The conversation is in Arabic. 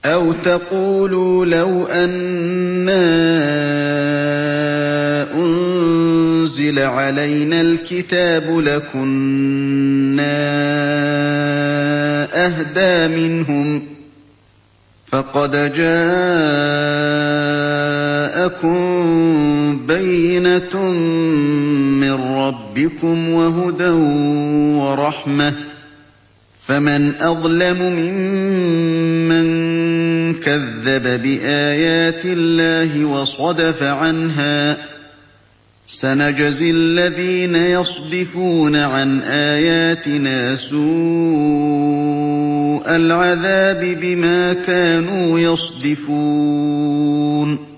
أَوْ تَقُولُوا لَوْ أَنَّا أُنزِلَ عَلَيْنَا الْكِتَابُ لَكُنَّا أَهْدَىٰ مِنْهُمْ ۚ فَقَدْ جَاءَكُم بَيِّنَةٌ مِّن رَّبِّكُمْ وَهُدًى وَرَحْمَةٌ ۚ فَمَنْ أَظْلَمُ مِمَّن كَذَّبَ بِآيَاتِ اللَّهِ وَصَدَفَ عَنْهَا ۗ سَنَجْزِي الَّذِينَ يَصْدِفُونَ عَنْ آيَاتِنَا سُوءَ الْعَذَابِ بِمَا كَانُوا يَصْدِفُونَ